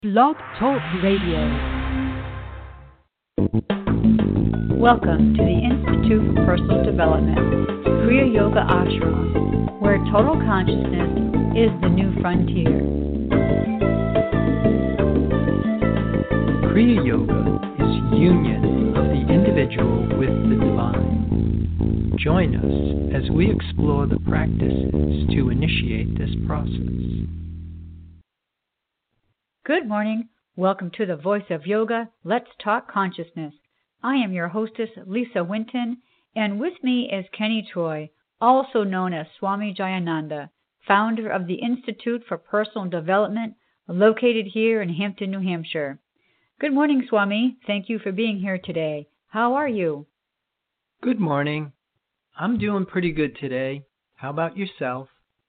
Blog Talk Radio. Welcome to the Institute for Personal Development, Kriya Yoga Ashram, where total consciousness is the new frontier. Kriya Yoga is union of the individual with the divine. Join us as we explore the practices to initiate this process. Good morning. Welcome to the Voice of Yoga. Let's Talk Consciousness. I am your hostess, Lisa Winton, and with me is Kenny Troy, also known as Swami Jayananda, founder of the Institute for Personal Development, located here in Hampton, New Hampshire. Good morning, Swami. Thank you for being here today. How are you? Good morning. I'm doing pretty good today. How about yourself?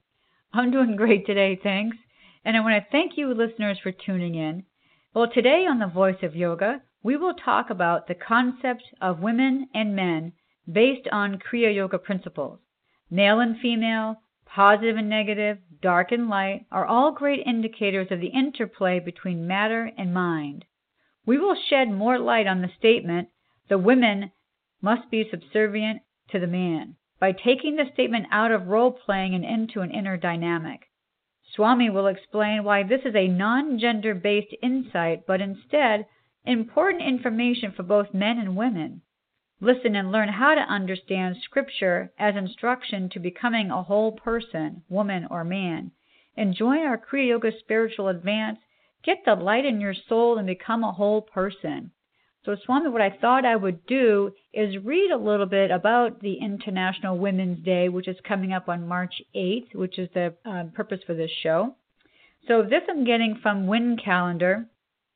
I'm doing great today, thanks. And I want to thank you, listeners, for tuning in. Well, today on The Voice of Yoga, we will talk about the concept of women and men based on Kriya Yoga principles. Male and female, positive and negative, dark and light are all great indicators of the interplay between matter and mind. We will shed more light on the statement, the women must be subservient to the man, by taking the statement out of role-playing and into an inner dynamic. Swami will explain why this is a non-gender-based insight, but instead important information for both men and women. Listen and learn how to understand Scripture as instruction to becoming a whole person, woman or man. And join our Kriya Yoga spiritual advance. Get the light in your soul and become a whole person. So, Swami, what I thought I would do is read a little bit about the International Women's Day, which is coming up on March 8th, which is the purpose for this show. So this I'm getting from Win Calendar,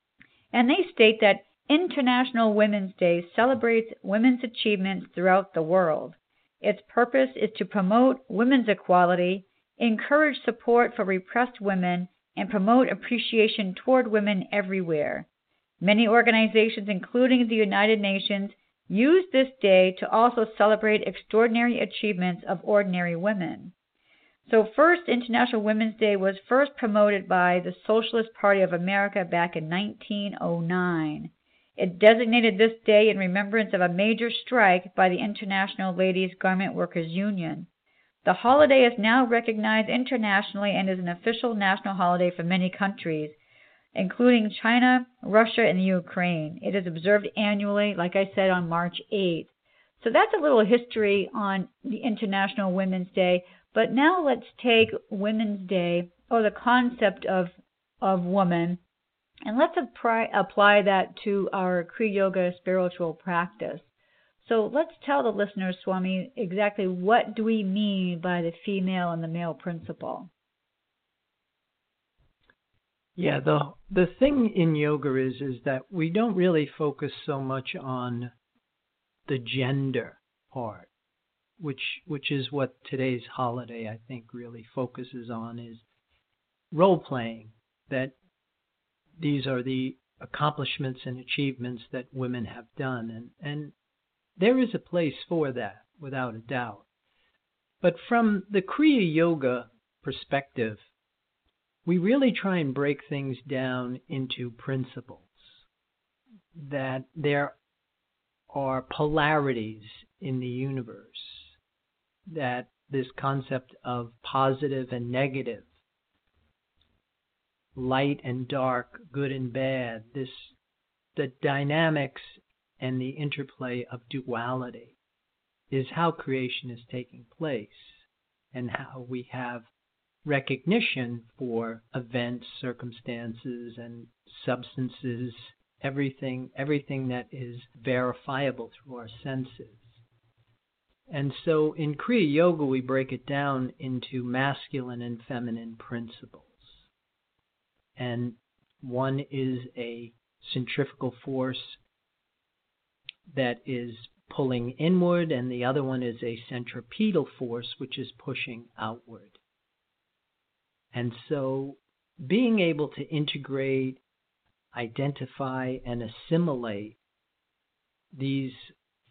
and they state that International Women's Day celebrates women's achievements throughout the world. Its purpose is to promote women's equality, encourage support for repressed women, and promote appreciation toward women everywhere. Many organizations, including the United Nations, use this day to also celebrate extraordinary achievements of ordinary women. So first, International Women's Day was first promoted by the Socialist Party of America back in 1909. It designated this day in remembrance of a major strike by the International Ladies Garment Workers Union. The holiday is now recognized internationally and is an official national holiday for many countries, including China, Russia, and the Ukraine. It is observed annually, like I said, on March 8th. So that's a little history on the International Women's Day. But now let's take Women's Day, or the concept of woman, and let's apply that to our Kriya Yoga spiritual practice. So let's tell the listeners, Swami, exactly what do we mean by the female and the male principle? Yeah, the thing in yoga is that we don't really focus so much on the gender part, which is what today's holiday, I think, really focuses on, is role-playing, that these are the accomplishments and achievements that women have done, and there is a place for that, without a doubt. But from the Kriya Yoga perspective, we really try and break things down into principles, that there are polarities in the universe, that this concept of positive and negative, light and dark, good and bad, the dynamics and the interplay of duality is how creation is taking place, and how we have recognition for events, circumstances, and substances, everything that is verifiable through our senses. And so in Kriya Yoga, we break it down into masculine and feminine principles. And one is a centrifugal force that is pulling inward, and the other one is a centripetal force, which is pushing outward. And so being able to integrate, identify, and assimilate these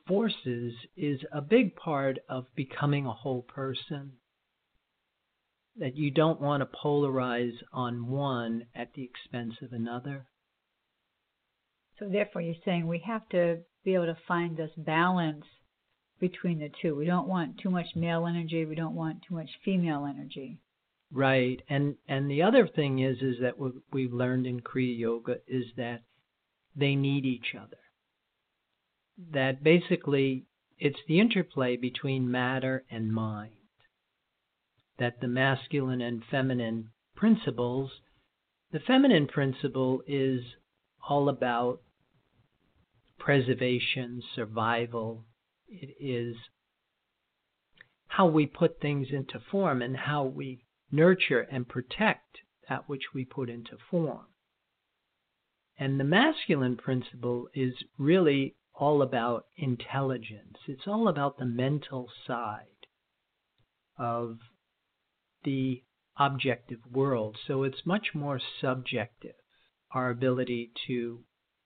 forces is a big part of becoming a whole person. that you don't want to polarize on one at the expense of another. So therefore you're saying we have to be able to find this balance between the two. We don't want too much male energy. We don't want too much female energy. Right. And the other thing is that what we've learned in Kriya Yoga is that they need each other. That basically it's the interplay between matter and mind. That the masculine and feminine principles, the feminine principle is all about preservation, survival. It is how we put things into form and how we nurture and protect that which we put into form. And the masculine principle is really all about intelligence. It's all about the mental side of the objective world. So it's much more subjective, our ability to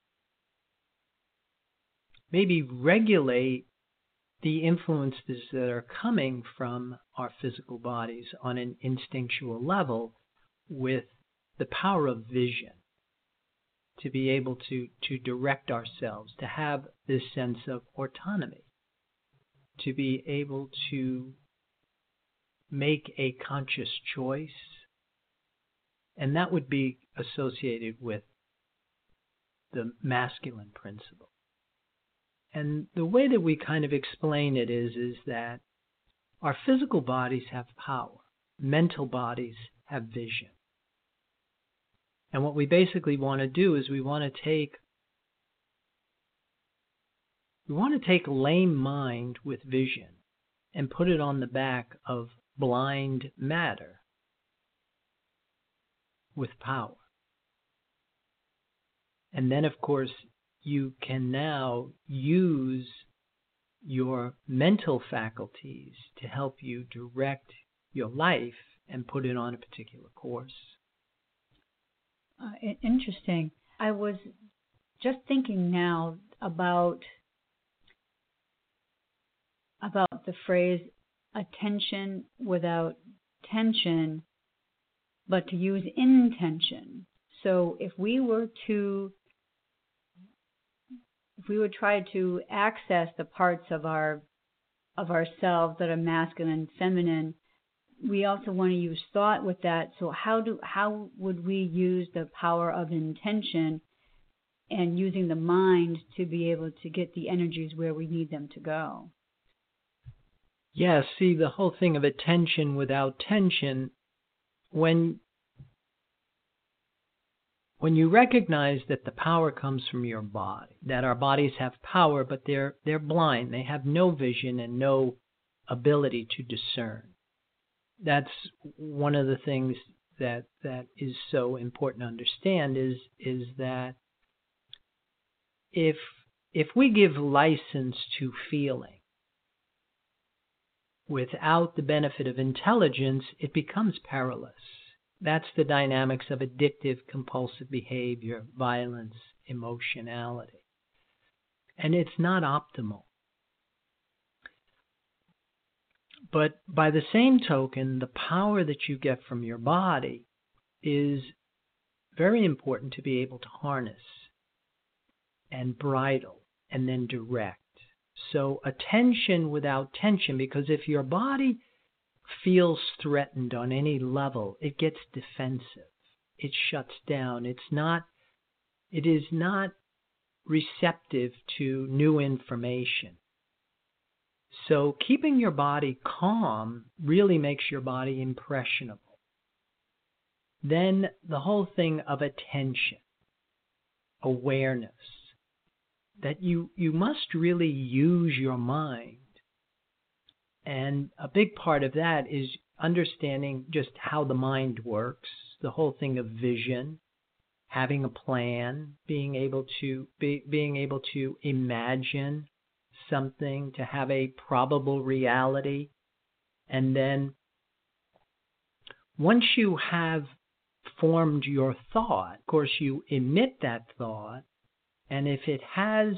maybe regulate the influences that are coming from our physical bodies on an instinctual level with the power of vision, to be able to direct ourselves, to have this sense of autonomy, to be able to make a conscious choice, and that would be associated with the masculine principle. And the way that we kind of explain it is that our physical bodies have power, mental bodies have vision. And what we basically want to do is we want to take lame mind with vision and put it on the back of blind matter with power. And then, of course, you can now use your mental faculties to help you direct your life and put it on a particular course. Interesting. I was just thinking now about the phrase attention without tension, but to use intention. So if we would try to access the parts of ourselves that are masculine and feminine, we also want to use thought with that. So how would we use the power of intention and using the mind to be able to get the energies where we need them to go? Yeah, see, the whole thing of attention without tension, when you recognize that the power comes from your body, that our bodies have power, but they're blind, they have no vision and no ability to discern. That's one of the things that is so important to understand is that if we give license to feeling without the benefit of intelligence, it becomes perilous. That's the dynamics of addictive, compulsive behavior, violence, emotionality. And it's not optimal. But by the same token, the power that you get from your body is very important to be able to harness and bridle and then direct. So attention without tension, because if your body feels threatened on any level, it gets defensive. It shuts down. It is not receptive to new information. So keeping your body calm really makes your body impressionable. Then the whole thing of attention, awareness, that you must really use your mind. And a big part of that is understanding just how the mind works, the whole thing of vision, having a plan, being able to imagine something, to have a probable reality. And then once you have formed your thought, of course you emit that thought, and if it has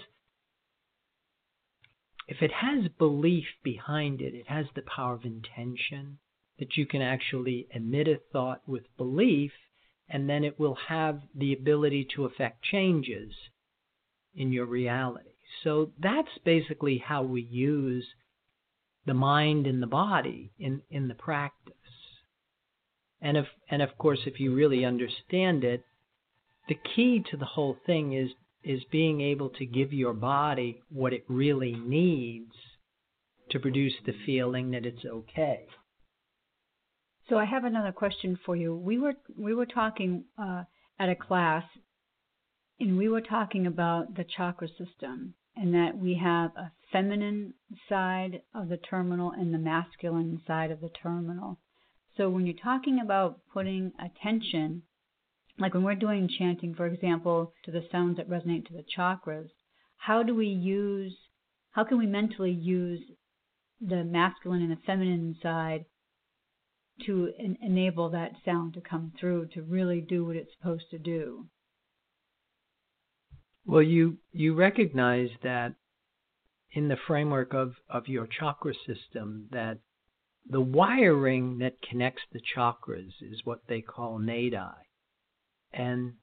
belief behind it, it has the power of intention, that you can actually emit a thought with belief, and then it will have the ability to affect changes in your reality. So that's basically how we use the mind and the body in the practice. And of course, if you really understand it, the key to the whole thing is being able to give your body what it really needs to produce the feeling that it's okay. So I have another question for you. We were talking at a class, and we were talking about the chakra system, and that we have a feminine side of the terminal and the masculine side of the terminal. So when you're talking about putting attention, like when we're doing chanting, for example, to the sounds that resonate to the chakras, how can we mentally use the masculine and the feminine side to enable that sound to come through, to really do what it's supposed to do? Well, you recognize that in the framework of your chakra system, that the wiring that connects the chakras is what they call nadi. And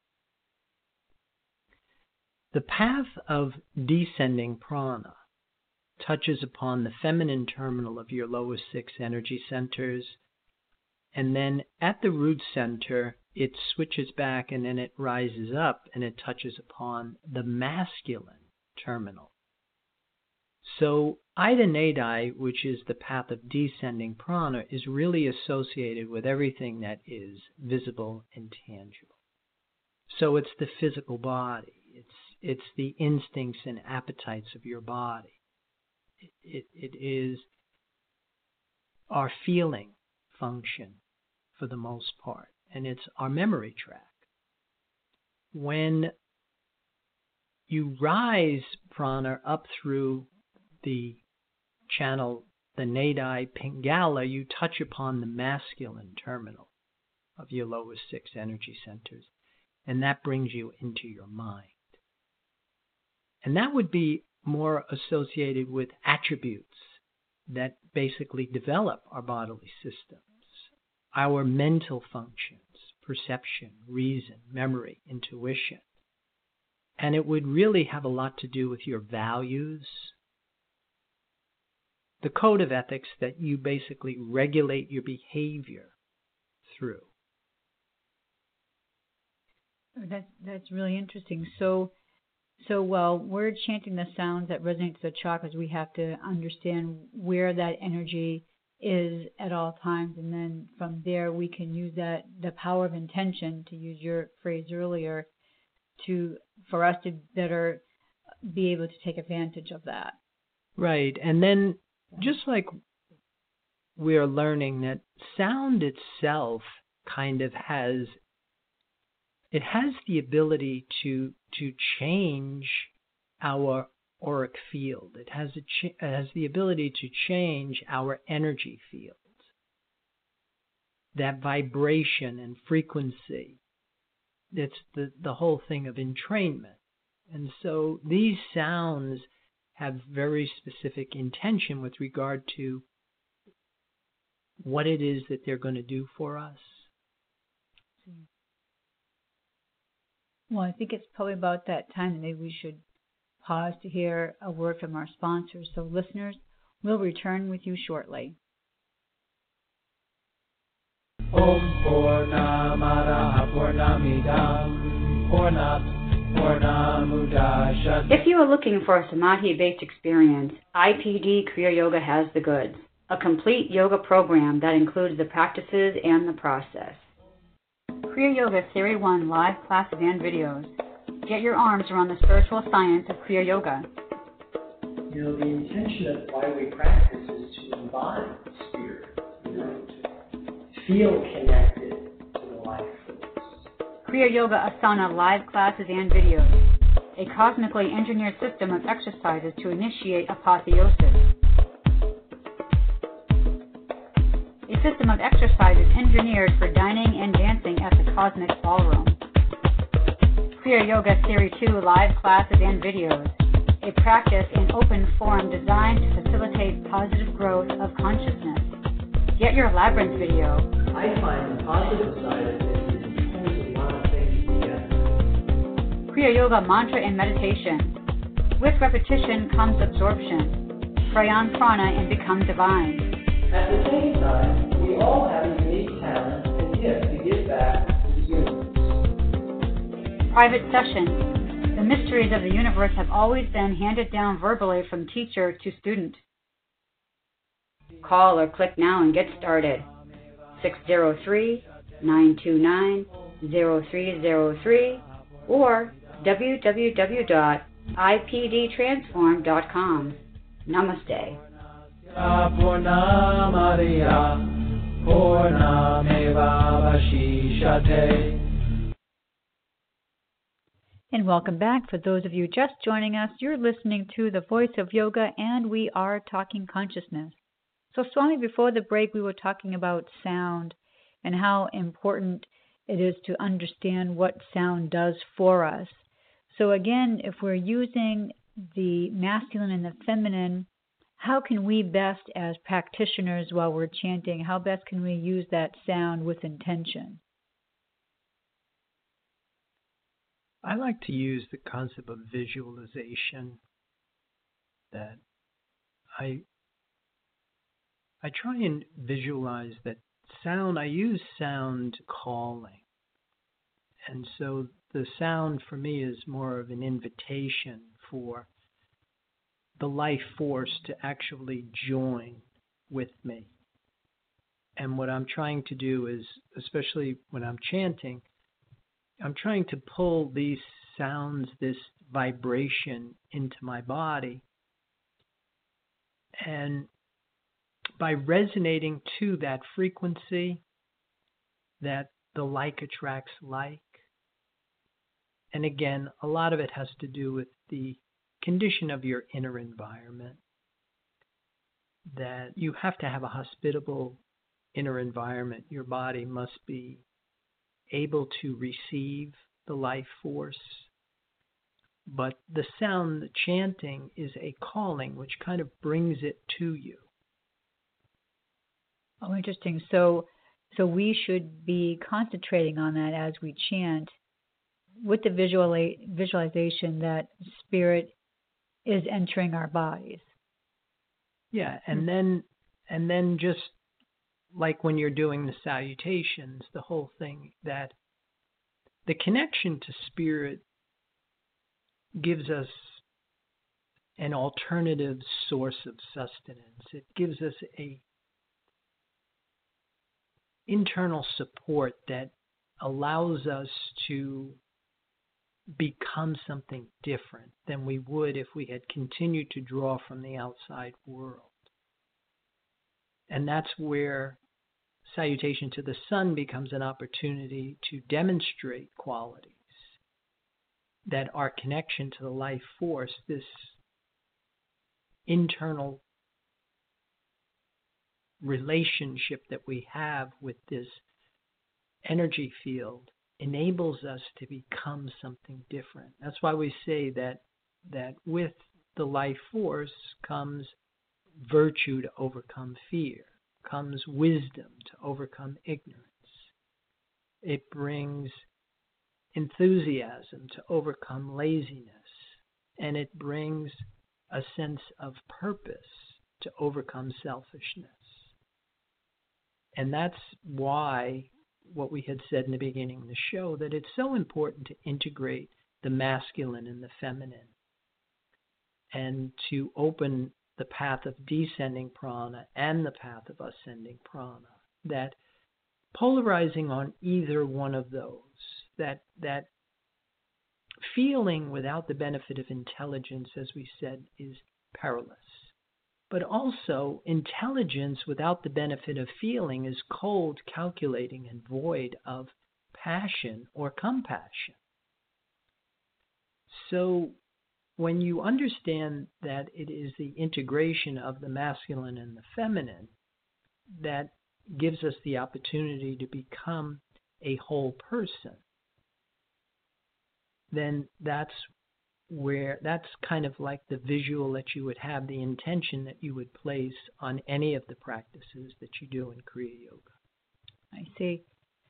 the path of descending prana touches upon the feminine terminal of your lowest 6 energy centers, and then at the root center, it switches back and then it rises up and it touches upon the masculine terminal. So Ida Nadi, which is the path of descending prana, is really associated with everything that is visible and tangible. So it's the physical body. It's the instincts and appetites of your body. It is our feeling function for the most part, and it's our memory track. When you rise prana up through the channel, the Nadi Pingala, you touch upon the masculine terminal of your lowest 6 energy centers, and that brings you into your mind. And that would be more associated with attributes that basically develop our bodily systems, our mental functions, perception, reason, memory, intuition. And it would really have a lot to do with your values, the code of ethics that you basically regulate your behavior through. That's really interesting. So while we're chanting the sounds that resonate to the chakras, we have to understand where that energy is at all times, and then from there we can use that, the power of intention, to use your phrase earlier, for us to better be able to take advantage of that. Right, and then just like we're learning that sound itself kind of has the ability to change our auric field. It has the ability to change our energy field. That vibration and frequency. It's the whole thing of entrainment. And so these sounds have very specific intention with regard to what it is that they're going to do for us. Well, I think it's probably about that time that maybe we should pause to hear a word from our sponsors. So listeners, we'll return with you shortly. Om Purnamada Purnamidam Purnamudachyate. If you are looking for a Samadhi-based experience, IPD Kriya Yoga has the goods. A complete yoga program that includes the practices and the process. Kriya Yoga Theory 1 live classes and videos. Get your arms around the spiritual science of Kriya Yoga. You know, the intention of why we practice is to embody spirit, to feel connected to the life force. Kriya Yoga Asana live classes and videos. A cosmically engineered system of exercises to initiate apotheosis. A system of exercises engineered for dining and dancing at the Cosmic Ballroom. Kriya Yoga Theory 2 live classes and videos. A practice in open forum designed to facilitate positive growth of consciousness. Get your Labyrinth video. I find the positive side of it is it pulls a lot of things together. Kriya Yoga mantra and meditation. With repetition comes absorption. Pray on prana and become divine. At the same time, we all have a unique talent and gift to give back to the universe. Private session. The mysteries of the universe have always been handed down verbally from teacher to student. Call or click now and get started. 603-929-0303 or www.ipdtransform.com. Namaste. And welcome back. For those of you just joining us, you're listening to The Voice of Yoga, and we are talking consciousness. So, Swami, before the break, we were talking about sound and how important it is to understand what sound does for us. So, again, if we're using the masculine and the feminine, how can we best, as practitioners while we're chanting, how best can we use that sound with intention? I like to use the concept of visualization. That I try and visualize that sound. I use sound calling. And so the sound for me is more of an invitation for the life force to actually join with me. And what I'm trying to do is, especially when I'm chanting, I'm trying to pull these sounds, this vibration into my body. And by resonating to that frequency, that the like attracts like. And again, a lot of it has to do with the condition of your inner environment. That you have to have a hospitable inner environment. Your body must be able to receive the life force. But the sound, the chanting, is a calling which kind of brings it to you. Oh, interesting. So we should be concentrating on that as we chant with the visualization that spirit is entering our bodies. Yeah, and then just like when you're doing the salutations, the whole thing, that the connection to spirit gives us an alternative source of sustenance. It gives us a internal support that allows us to become something different than we would if we had continued to draw from the outside world. And that's where salutation to the sun becomes an opportunity to demonstrate qualities that our connection to the life force, this internal relationship that we have with this energy field, enables us to become something different. That's why we say that with the life force comes virtue to overcome fear, comes wisdom to overcome ignorance. It brings enthusiasm to overcome laziness, and it brings a sense of purpose to overcome selfishness. And that's why what we had said in the beginning of the show, that it's so important to integrate the masculine and the feminine and to open the path of descending prana and the path of ascending prana, that polarizing on either one of those, that feeling without the benefit of intelligence, as we said, is perilous. But also, intelligence without the benefit of feeling is cold, calculating, and void of passion or compassion. So when you understand that it is the integration of the masculine and the feminine that gives us the opportunity to become a whole person, then that's where that's kind of like the visual that you would have, the intention that you would place on any of the practices that you do in Kriya Yoga. I see.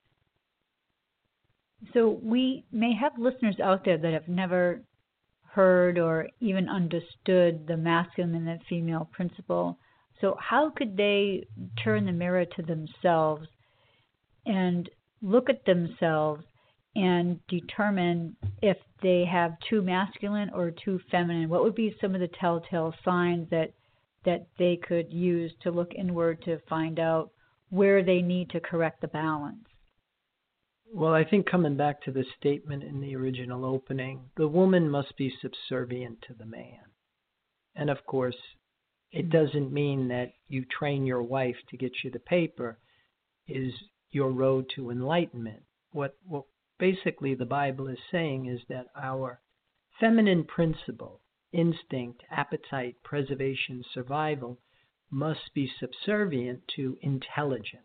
So we may have listeners out there that have never heard or even understood the masculine and female principle. So how could they turn the mirror to themselves and look at themselves and determine if they have too masculine or too feminine? What would be some of the telltale signs that they could use to look inward to find out where they need to correct the balance? Well, I think coming back to the statement in the original opening, the woman must be subservient to the man. And of course, it doesn't mean that you train your wife to get you the paper is your road to enlightenment. What basically the Bible is saying is that our feminine principle, instinct, appetite, preservation, survival, must be subservient to intelligence,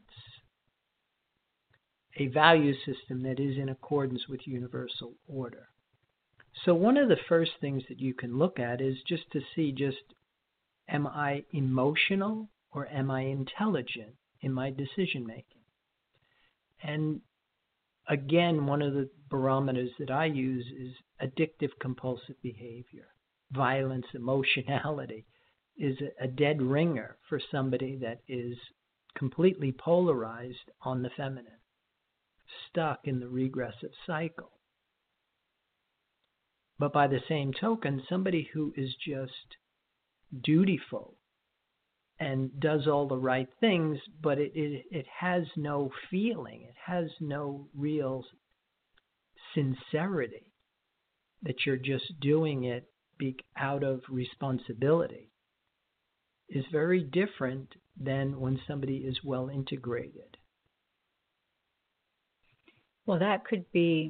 a value system that is in accordance with universal order. So one of the first things that you can look at is just to see am I emotional or am I intelligent in my decision making? And again, one of the barometers that I use is addictive compulsive behavior. Violence, emotionality is a dead ringer for somebody that is completely polarized on the feminine, stuck in the regressive cycle. But by the same token, somebody who is just dutiful and does all the right things, but it has no feeling, it has no real sincerity, that you're just doing it out of responsibility, is very different than when somebody is well integrated. Well, that could be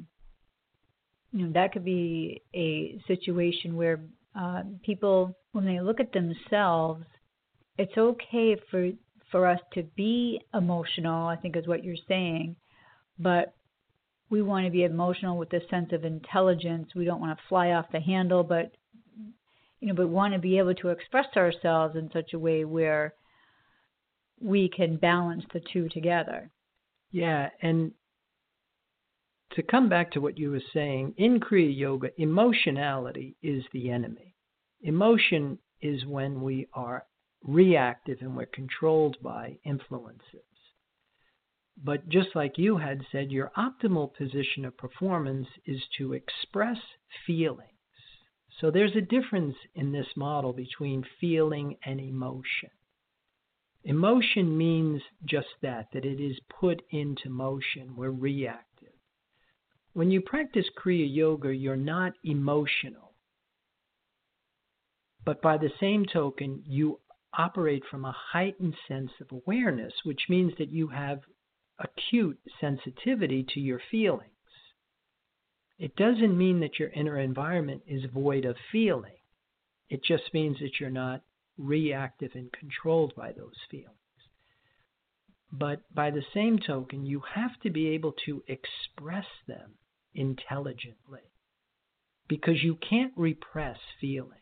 a situation where people, when they look at themselves, it's okay for us to be emotional, I think is what you're saying, but we want to be emotional with a sense of intelligence. We don't want to fly off the handle, but want to be able to express ourselves in such a way where we can balance the two together. Yeah, and to come back to what you were saying, in Kriya Yoga, emotionality is the enemy. Emotion is when we are reactive and we're controlled by influences. But just like you had said, your optimal position of performance is to express feelings. So there's a difference in this model between feeling and emotion. Emotion means just that it is put into motion. We're reactive. When you practice Kriya Yoga, you're not emotional. But by the same token, you operate from a heightened sense of awareness, which means that you have acute sensitivity to your feelings. It doesn't mean that your inner environment is void of feeling. It just means that you're not reactive and controlled by those feelings. But by the same token, you have to be able to express them intelligently, because you can't repress feelings.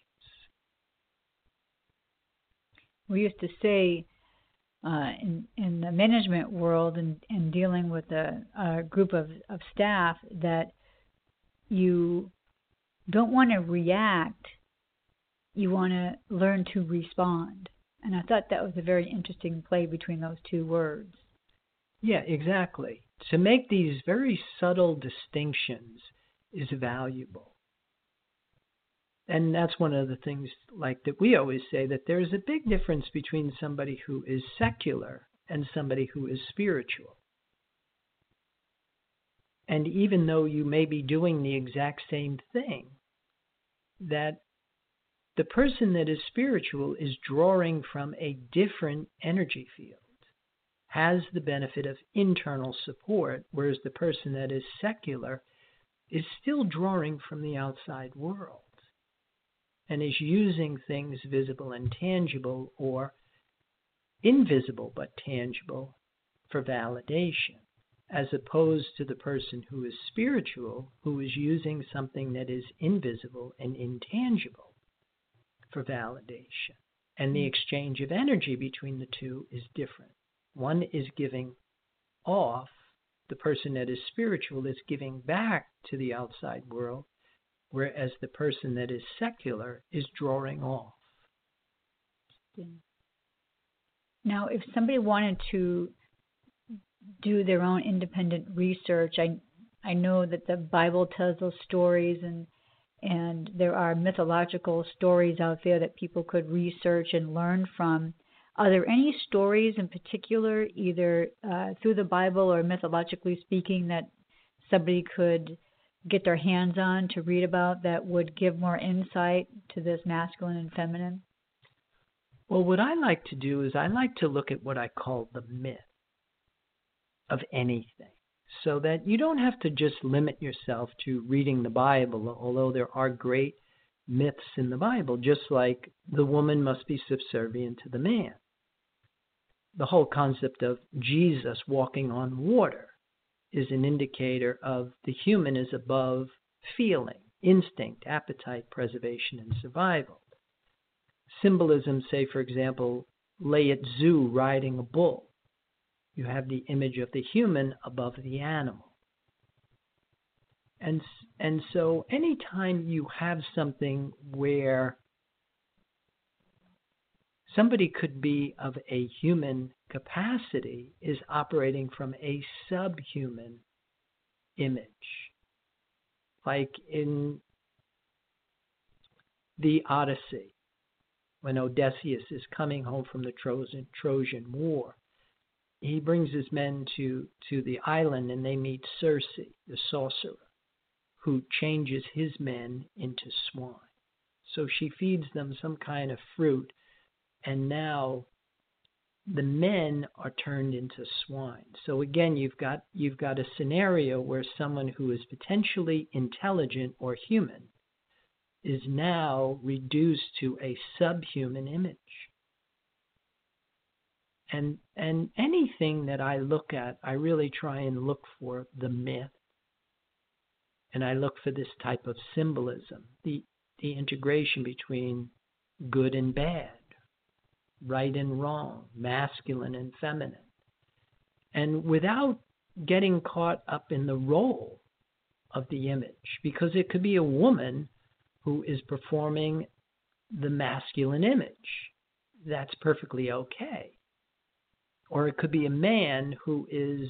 We used to say in the management world and dealing with a group of staff that you don't want to react, you want to learn to respond. And I thought that was a very interesting play between those two words. Yeah, exactly. To make these very subtle distinctions is valuable. And that's one of the things like that we always say, that there's a big difference between somebody who is secular and somebody who is spiritual. And even though you may be doing the exact same thing, that the person that is spiritual is drawing from a different energy field, has the benefit of internal support, whereas the person that is secular is still drawing from the outside world and is using things visible and tangible, or invisible but tangible, for validation. as opposed to the person who is spiritual, who is using something that is invisible and intangible for validation. And the exchange of energy between the two is different. One is giving off, the person that is spiritual is giving back to the outside world, whereas the person that is secular is drawing off. Now, if somebody wanted to do their own independent research, I know that the Bible tells those stories, and there are mythological stories out there that people could research and learn from. Are there any stories in particular, either through the Bible or mythologically speaking, that somebody could get their hands on to read about that would give more insight to this masculine and feminine? Well, what I like to do is I like to look at what I call the myth of anything, so that you don't have to just limit yourself to reading the Bible, although there are great myths in the Bible, just like the woman must be subservient to the man. The whole concept of Jesus walking on water is an indicator of the human is above feeling, instinct, appetite, preservation, and survival. Symbolism, say, for example, Lao Tzu riding a bull. You have the image of the human above the animal. And so anytime you have something where somebody could be of a human capacity is operating from a subhuman image. Like in the Odyssey, when Odysseus is coming home from the Trojan War, he brings his men to the island and they meet Circe, the sorcerer, who changes his men into swine. So she feeds them some kind of fruit, and now the men are turned into swine. So again, you've got a scenario where someone who is potentially intelligent or human is now reduced to a subhuman image. And anything that I look at, I really try and look for the myth. And I look for this type of symbolism, the integration between good and bad, right and wrong, masculine and feminine. And without getting caught up in the role of the image, because it could be a woman who is performing the masculine image. That's perfectly okay. Or it could be a man who is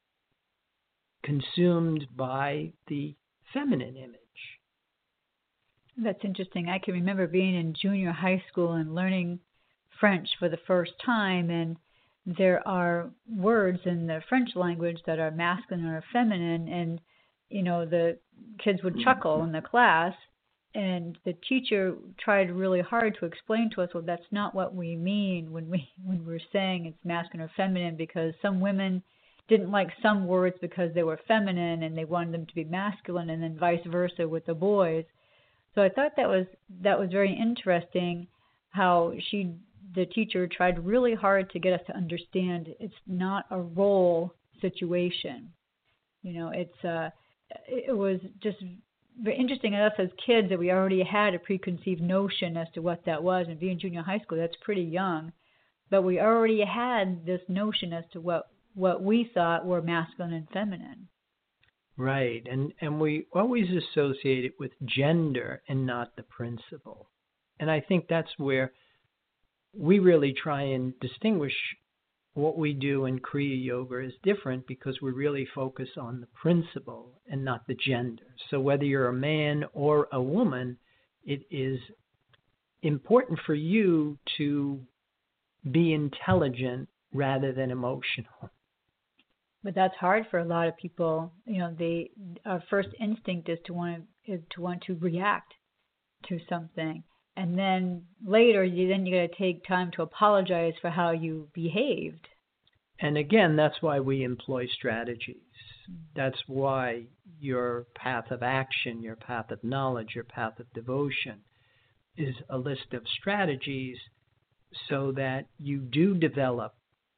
consumed by the feminine image. That's interesting. I can remember being in junior high school and learning French for the first time, and there are words in the French language that are masculine or feminine, and the kids would chuckle in the class, and the teacher tried really hard to explain to us, well, that's not what we mean when we're saying it's masculine or feminine, because some women didn't like some words because they were feminine and they wanted them to be masculine, and then vice versa with the boys. So I thought that was very interesting how the teacher tried really hard to get us to understand it's not a role situation. It was just very interesting to us as kids that we already had a preconceived notion as to what that was. And being junior high school, that's pretty young. But we already had this notion as to what we thought were masculine and feminine. Right. And we always associate it with gender and not the principle. And I think that's where we really try and distinguish what we do in Kriya Yoga is different, because we really focus on the principle and not the gender. So whether you're a man or a woman, it is important for you to be intelligent rather than emotional. But that's hard for a lot of people. Our first instinct is to want to react to something. And then later, you got to take time to apologize for how you behaved. And again, that's why we employ strategies. That's why your path of action, your path of knowledge, your path of devotion is a list of strategies so that you do develop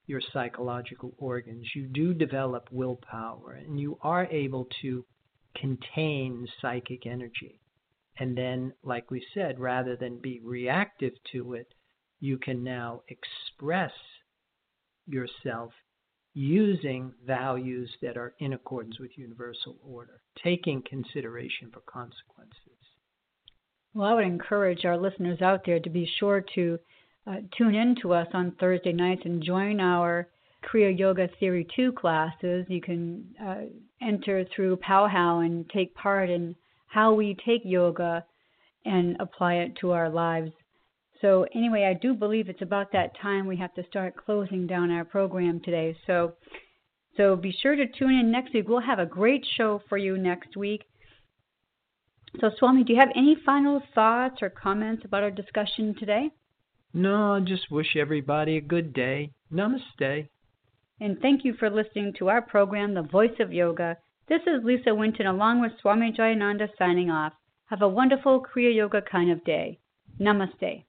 your psychological organs. You do develop willpower, and you are able to contain psychic energy. And then, like we said, rather than be reactive to it, you can now express yourself using values that are in accordance with universal order, taking consideration for consequences. Well, I would encourage our listeners out there to be sure to tune in to us on Thursday nights and join our Kriya Yoga Theory 2 classes. You can enter through Powwow and take part in how we take yoga and apply it to our lives. So anyway, I do believe it's about that time we have to start closing down our program today. So be sure to tune in next week. We'll have a great show for you next week. So Swami, do you have any final thoughts or comments about our discussion today? No, I just wish everybody a good day. Namaste. And thank you for listening to our program, The Voice of Yoga. This is Lisa Winton along with Swami Jayananda signing off. Have a wonderful Kriya Yoga kind of day. Namaste.